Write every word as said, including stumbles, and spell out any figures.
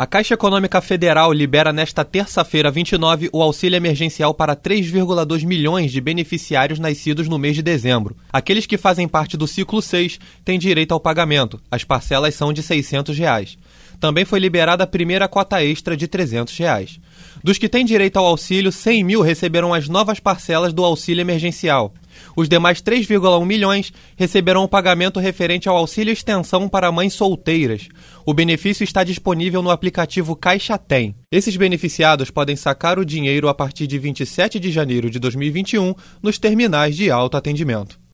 A Caixa Econômica Federal libera nesta terça-feira, vinte e nove, o auxílio emergencial para três vírgula dois milhões de beneficiários nascidos no mês de dezembro. Aqueles que fazem parte do ciclo seis têm direito ao pagamento. As parcelas são de seiscentos reais. Também foi liberada a primeira cota extra de trezentos reais. Dos que têm direito ao auxílio, cem mil receberão as novas parcelas do auxílio emergencial. Os demais três vírgula um milhões receberão o pagamento referente ao auxílio extensão para mães solteiras. O benefício está disponível no aplicativo Caixa Tem. Esses beneficiados podem sacar o dinheiro a partir de vinte e sete de janeiro de dois mil e vinte e um nos terminais de autoatendimento.